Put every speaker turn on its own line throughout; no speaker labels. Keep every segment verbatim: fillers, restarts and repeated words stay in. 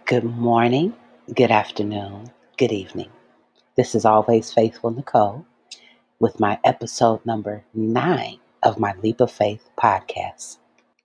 Good morning, good afternoon, good evening. This is Always Faithful Nicole with my episode number nine of my Leap of Faith podcast.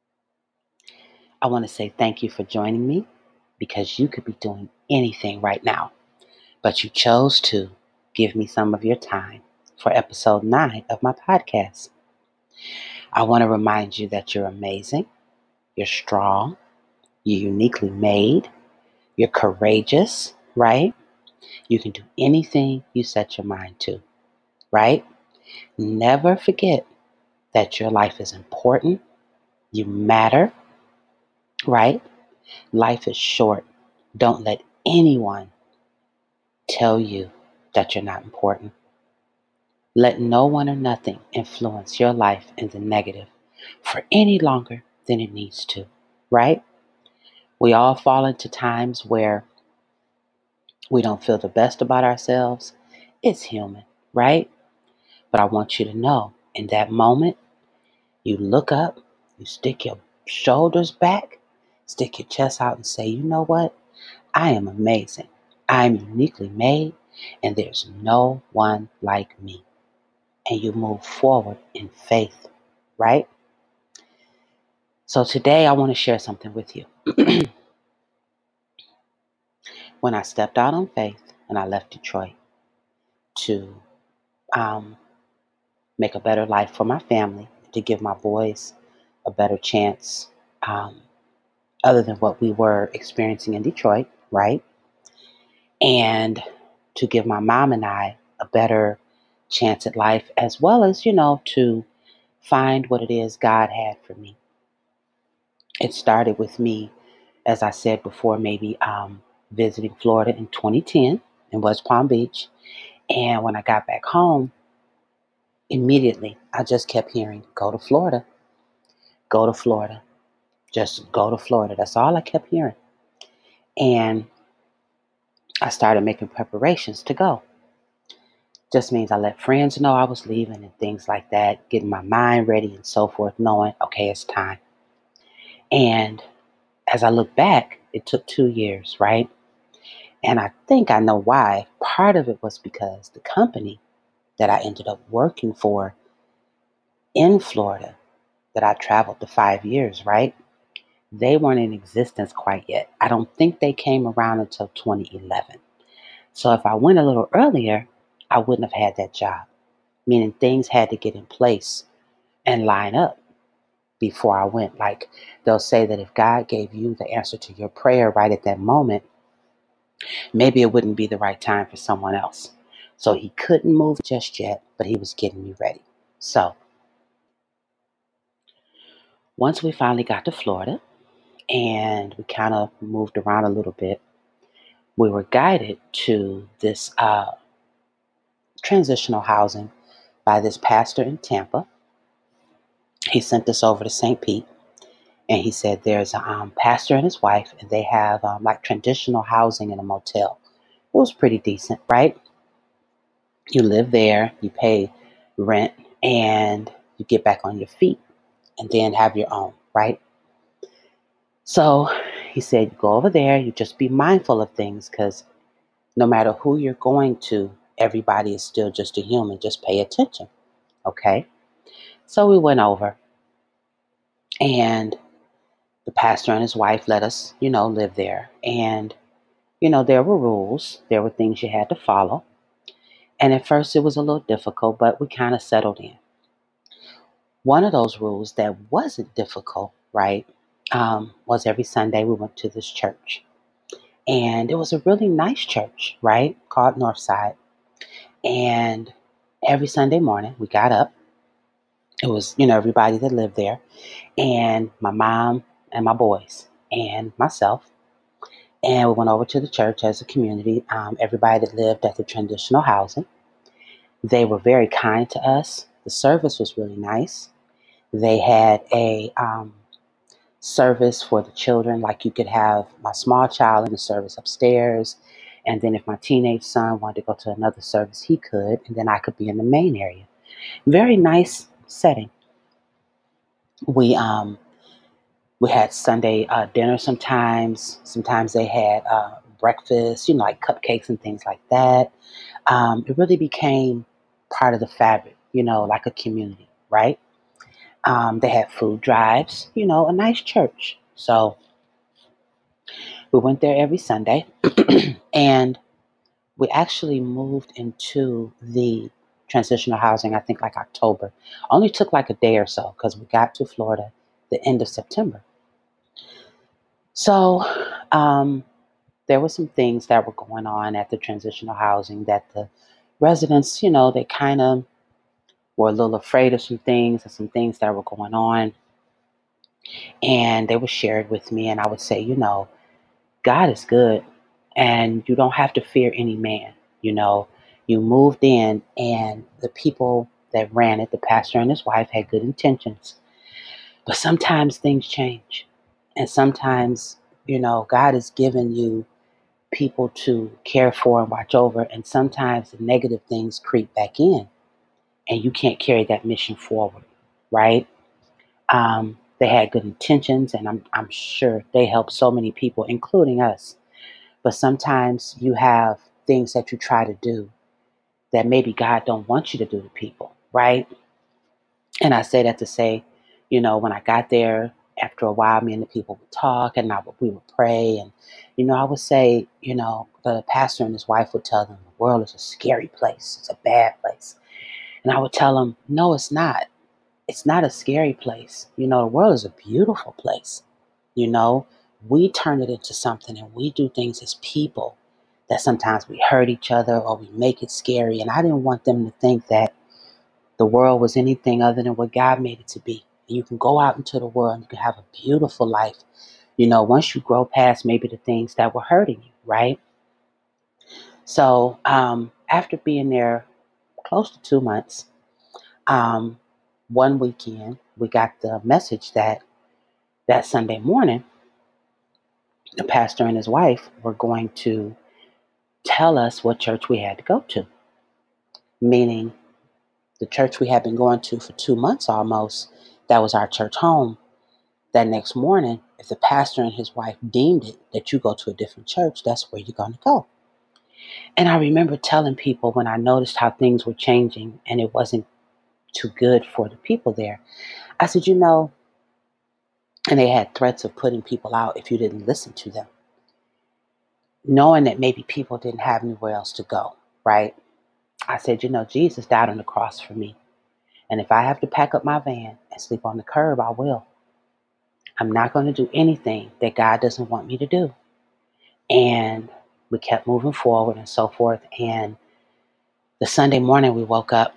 I want to say thank you for joining me because you could be doing anything right now, but you chose to give me some of your time for episode nine of my podcast. I want to remind you that you're amazing, you're strong, you're uniquely made, you're courageous, right? You can do anything you set your mind to, right? Never forget that your life is important. You matter, right? Life is short. Don't let anyone tell you that you're not important. Let no one or nothing influence your life in the negative for any longer than it needs to, right? We all fall into times where we don't feel the best about ourselves. It's human, right? But I want you to know in that moment, you look up, you stick your shoulders back, stick your chest out and say, you know what? I am amazing. I am uniquely made, and there's no one like me. And you move forward in faith, right? So today I want to share something with you. When I stepped out on faith and I left Detroit to um, make a better life for my family, to give my boys a better chance, um, other than what we were experiencing in Detroit, right? And to give my mom and I a better chance at life, as well as, you know, to find what it is God had for me. It started with me, as I said before, maybe um, visiting Florida in twenty ten in West Palm Beach. And when I got back home, immediately I just kept hearing, go to Florida, go to Florida, just go to Florida. That's all I kept hearing. And I started making preparations to go. Just means I let friends know I was leaving and things like that, getting my mind ready and so forth, knowing, okay, it's time. And as I look back, it took two years, right? And I think I know why. Part of it was because the company that I ended up working for in Florida, that I traveled to five years, right? They weren't in existence quite yet. I don't think they came around until twenty eleven. So if I went a little earlier, I wouldn't have had that job, meaning things had to get in place and line up before I went. Like they'll say that if God gave you the answer to your prayer right at that moment, maybe it wouldn't be the right time for someone else. So he couldn't move just yet, but he was getting me ready. So once we finally got to Florida and we kind of moved around a little bit, we were guided to this uh, transitional housing by this pastor in Tampa. He sent us over to Saint Pete. And he said there's a um, pastor and his wife, and they have um, like traditional housing in a motel. It was pretty decent, right? You live there, you pay rent, and you get back on your feet and then have your own, right? So he said, you go over there, you just be mindful of things because no matter who you're going to, everybody is still just a human. Just pay attention, okay? So we went over, and the pastor and his wife let us, you know, live there. And You know, there were rules, there were things you had to follow. And at first it was a little difficult, but we kind of settled in. One of those rules that wasn't difficult, right, um, was every Sunday we went to this church. And it was a really nice church, right, called Northside. And every Sunday morning we got up. It was, you know, everybody that lived there, and my mom and my boys and myself. And we went over to the church as a community, um, everybody that lived at the transitional housing. They were very kind to us. The service was really nice. They had a um, service for the children, like you could have my small child in the service upstairs. And then if my teenage son wanted to go to another service, he could. And then I could be in the main area. Very nice setting. We um, We had Sunday uh, dinner sometimes. Sometimes they had uh, breakfast, you know, like cupcakes and things like that. Um, it really became part of the fabric, you know, like a community, right? Um, they had food drives, you know, a nice church. So we went there every Sunday. And we actually moved into the transitional housing, I think like October. Only took like a day or so because we got to Florida the end of September. So um, there were some things that were going on at the transitional housing that the residents, you know, they kind of were a little afraid of some things and some things that were going on. And they were shared with me. And I would say, you know, God is good and you don't have to fear any man. You know, you moved in and the people that ran it, the pastor and his wife, had good intentions. But sometimes things change. And sometimes, you know, God has given you people to care for and watch over. And sometimes the negative things creep back in and you can't carry that mission forward, right? Um, they had good intentions, and I'm, I'm sure they helped so many people, including us. But sometimes you have things that you try to do that maybe God don't want you to do to people, right? And I say that to say, you know, when I got there, after a while, me and the people would talk, and I would, we would pray, and you know, I would say, you know, the pastor and his wife would tell them the world is a scary place, it's a bad place, and I would tell them, no, it's not. It's not a scary place. You know, the world is a beautiful place. You know, we turn it into something and we do things as people that sometimes we hurt each other or we make it scary. And I didn't want them to think that the world was anything other than what God made it to be. And you can go out into the world and you can have a beautiful life, you know, once you grow past maybe the things that were hurting you, right? So um, after being there close to two months, um, one weekend, we got the message that that Sunday morning, the pastor and his wife were going to tell us what church we had to go to, meaning the church we had been going to for two months almost, that was our church home. That next morning, if the pastor and his wife deemed it that you go to a different church, that's where you're going to go. And I remember telling people when I noticed how things were changing and it wasn't too good for the people there, I said, you know, and they had threats of putting people out if you didn't listen to them, knowing that maybe people didn't have anywhere else to go, right? I said, you know, Jesus died on the cross for me. And if I have to pack up my van and sleep on the curb, I will. I'm not going to do anything that God doesn't want me to do. And we kept moving forward and so forth. And the Sunday morning we woke up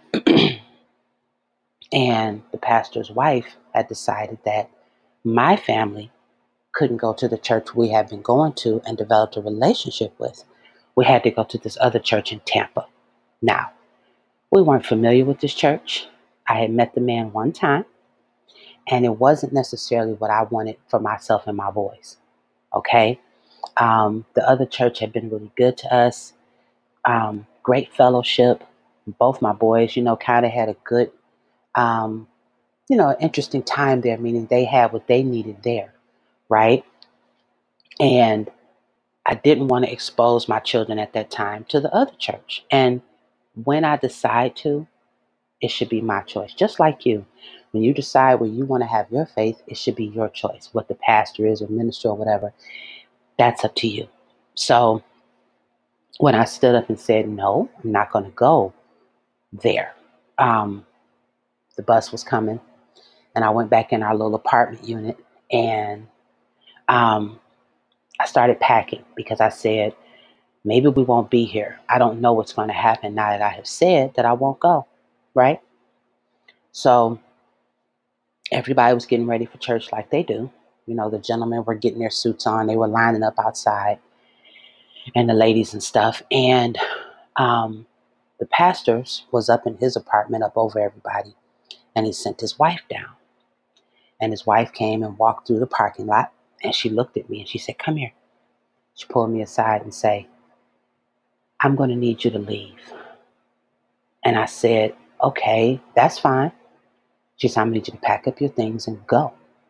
and the pastor's wife had decided that my family couldn't go to the church we had been going to and developed a relationship with. We had to go to this other church in Tampa. Now, we weren't familiar with this church. I had met the man one time, and it wasn't necessarily what I wanted for myself and my boys. Okay? Um, the other church had been really good to us, um, great fellowship. Both my boys, you know, kind of had a good, um, you know, interesting time there, meaning they had what they needed there, right? And I didn't want to expose my children at that time to the other church. And when I decide to, it should be my choice. Just like you, when you decide where you want to have your faith, it should be your choice. What the pastor is or minister or whatever, that's up to you. So when I stood up and said, no, I'm not going to go there, um, the bus was coming and I went back in our little apartment unit and um, I started packing because I said, maybe we won't be here. I don't know what's going to happen now that I have said that I won't go, right? So everybody was getting ready for church like they do. You know, the gentlemen were getting their suits on. They were lining up outside and the ladies and stuff. And um, the pastor was up in his apartment up over everybody. And he sent his wife down. And his wife came and walked through the parking lot. And she looked at me and she said, come here. She pulled me aside and said, I'm going to need you to leave. And I said, okay, that's fine. She said, I'm going to need you to pack up your things and go.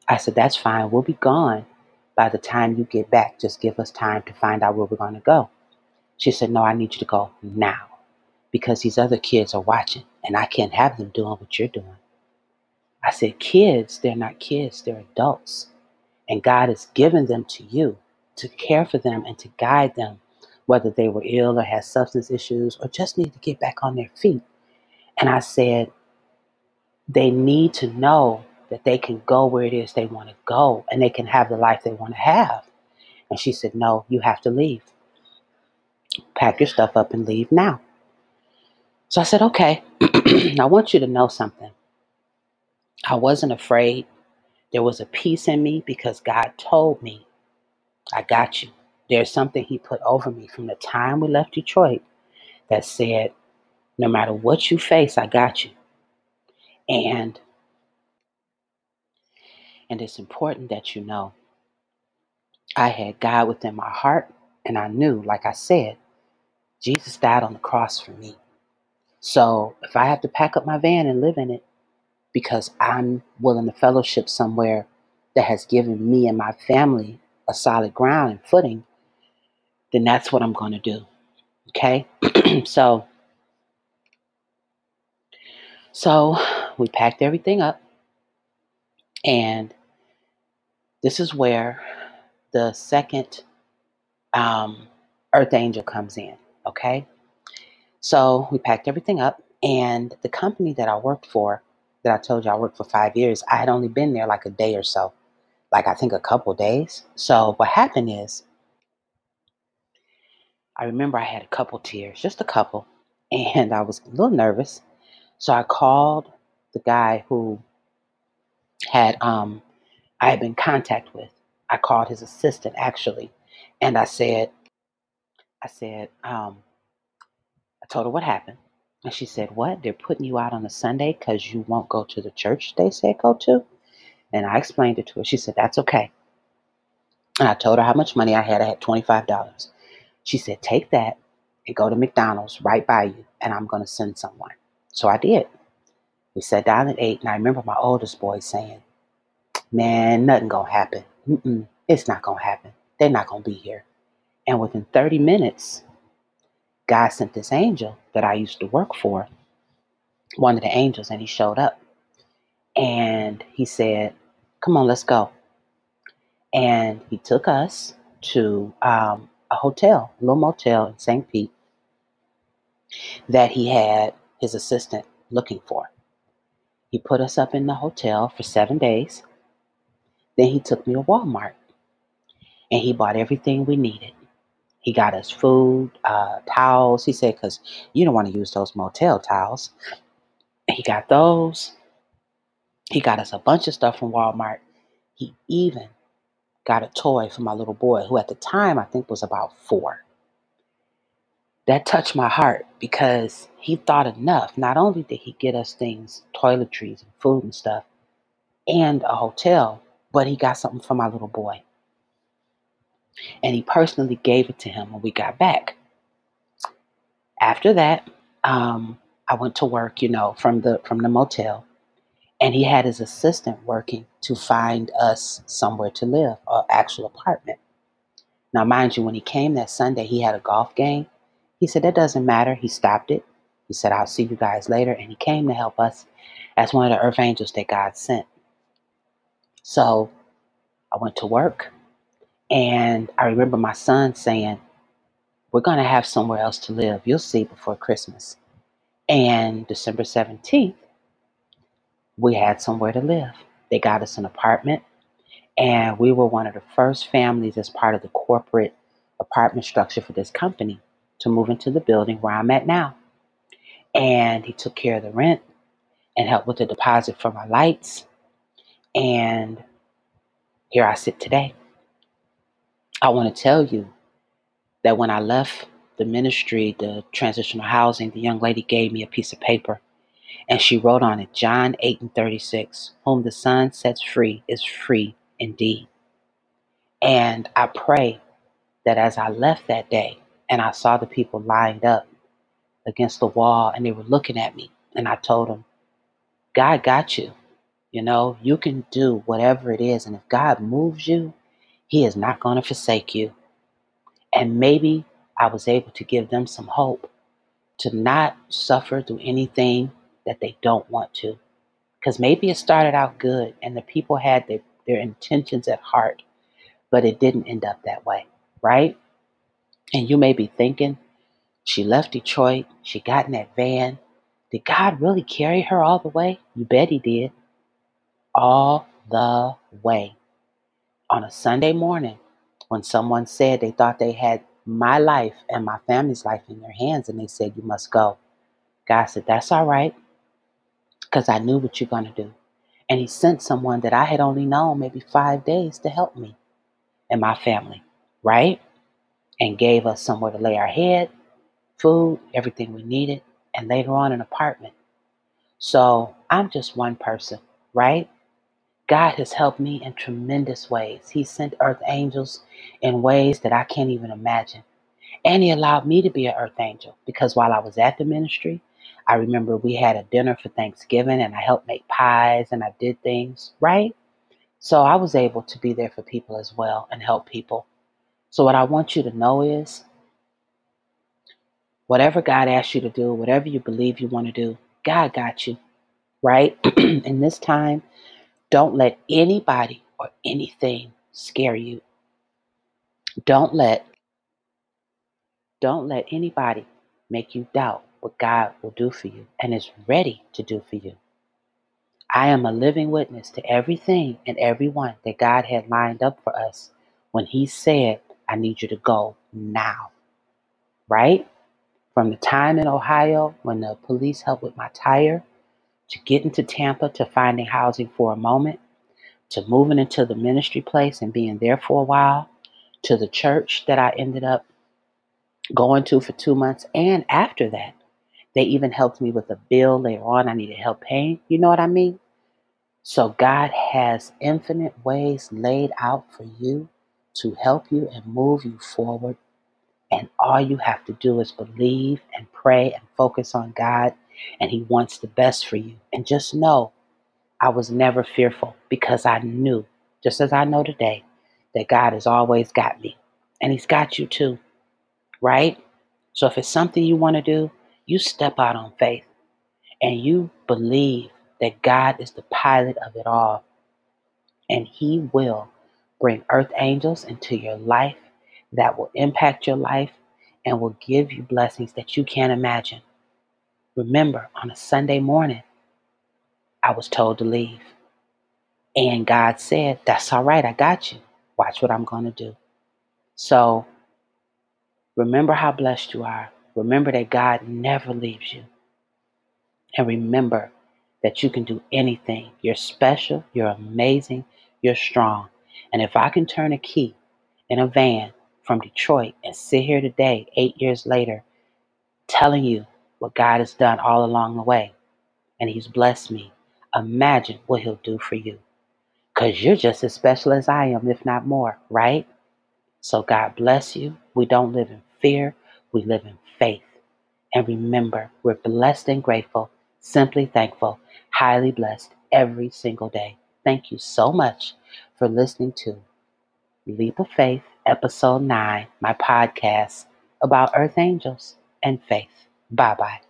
I said, that's fine. We'll be gone by the time you get back. Just give us time to find out where we're going to go. She said, no, I need you to go now because these other kids are watching and I can't have them doing what you're doing. I said, kids, they're not kids, they're adults. And God has given them to you to care for them and to guide them, whether they were ill or had substance issues or just need to get back on their feet. And I said, they need to know that they can go where it is they want to go and they can have the life they want to have. And she said, no, you have to leave. Pack your stuff up and leave now. So I said, okay. I want you to know something. I wasn't afraid. There was a peace in me because God told me, I got you. There's something he put over me from the time we left Detroit that said, no matter what you face, I got you. And and it's important that you know I had God within my heart, and I knew, like I said, Jesus died on the cross for me. So if I have to pack up my van and live in it because I'm willing to fellowship somewhere that has given me and my family a solid ground and footing, then that's what I'm going to do. Okay? so so we packed everything up, and this is where the second um, Earth Angel comes in. Okay? So we packed everything up, and the company that I worked for, that I told you I worked for five years, I had only been there like a day or so, like I think a couple days. So what happened is, I remember I had a couple tears, just a couple, and I was a little nervous. So I called the guy who had um, I had been in contact with. I called his assistant actually, and I said, I said, um, I told her what happened. And she said, what? They're putting you out on a Sunday because you won't go to the church they said go to? And I explained it to her. She said, that's okay. And I told her how much money I had. I had twenty-five dollars. She said, take that and go to McDonald's right by you, and I'm going to send someone. So I did. We sat down at eight, and I remember my oldest boy saying, man, nothing going to happen. Mm-mm, it's not going to happen. They're not going to be here. And within thirty minutes, God sent this angel that I used to work for, one of the angels, and he showed up. And he said, come on, let's go. And he took us to um, a hotel, a little motel in Saint Pete that he had his assistant looking for. He put us up in the hotel for seven days. Then he took me to Walmart and he bought everything we needed. He got us food, uh, towels. He said, because you don't want to use those motel towels. He got those. He got us a bunch of stuff from Walmart. He even got a toy for my little boy, who at the time I think was about four. That touched my heart because he thought enough. Not only did he get us things, toiletries and food and stuff, and a hotel, but he got something for my little boy. And he personally gave it to him when we got back. After that, um, I went to work, you know, from the from the motel, and he had his assistant working to find us somewhere to live, an actual apartment. Now, mind you, when he came that Sunday, he had a golf game. He said, that doesn't matter. He stopped it. He said, I'll see you guys later. And he came to help us as one of the earth angels that God sent. So I went to work. And I remember my son saying, we're going to have somewhere else to live. You'll see before Christmas. And December seventeenth, we had somewhere to live. They got us an apartment. And we were one of the first families as part of the corporate apartment structure for this company to move into the building where I'm at now. And he took care of the rent and helped with the deposit for my lights. And here I sit today. I want to tell you that when I left the ministry, the transitional housing, the young lady gave me a piece of paper and she wrote on it, John eight and thirty-six, whom the Son sets free is free indeed. And I pray that as I left that day and I saw the people lined up against the wall and they were looking at me, and I told them, God got you. You know, you can do whatever it is. And if God moves you, He is not going to forsake you. And maybe I was able to give them some hope to not suffer through anything that they don't want to. Because maybe it started out good and the people had their, their intentions at heart, but it didn't end up that way, right? And you may be thinking, she left Detroit, she got in that van. Did God really carry her all the way? You bet He did. All the way. On a Sunday morning, when someone said they thought they had my life and my family's life in their hands, and they said, you must go. God said, that's all right, because I knew what you're going to do. And He sent someone that I had only known maybe five days to help me and my family, right? And gave us somewhere to lay our head, food, everything we needed, and later on an apartment. So I'm just one person, right? God has helped me in tremendous ways. He sent earth angels in ways that I can't even imagine. And He allowed me to be an earth angel because while I was at the ministry, I remember we had a dinner for Thanksgiving and I helped make pies and I did things, right? So I was able to be there for people as well and help people. So what I want you to know is whatever God asks you to do, whatever you believe you want to do, God got you, right? In this time, don't let anybody or anything scare you. Don't let don't let anybody make you doubt what God will do for you and is ready to do for you. I am a living witness to everything and everyone that God had lined up for us when He said, I need you to go now, right? From the time in Ohio when the police helped with my tire, to getting to Tampa, to finding housing for a moment, to moving into the ministry place and being there for a while, to the church that I ended up going to for two months. And after that, they even helped me with a bill later on I needed help paying. You know what I mean? So God has infinite ways laid out for you to help you and move you forward. And all you have to do is believe and pray and focus on God. And He wants the best for you. And just know I was never fearful because I knew, just as I know today, that God has always got me. And He's got you too, right? So if it's something you want to do, you step out on faith and you believe that God is the pilot of it all. And He will bring earth angels into your life that will impact your life and will give you blessings that you can't imagine. Remember, on a Sunday morning, I was told to leave. And God said, that's all right, I got you. Watch what I'm going to do. So remember how blessed you are. Remember that God never leaves you. And remember that you can do anything. You're special, you're amazing, you're strong. And if I can turn a key in a van from Detroit and sit here today, eight years later, telling you what God has done all along the way, and He's blessed me, imagine what He'll do for you. Because you're just as special as I am, if not more, right? So God bless you. We don't live in fear. We live in faith. And remember, we're blessed and grateful, simply thankful, highly blessed every single day. Thank you so much for listening to Leap of Faith, Episode nine, my podcast about earth angels and faith. Bye-bye.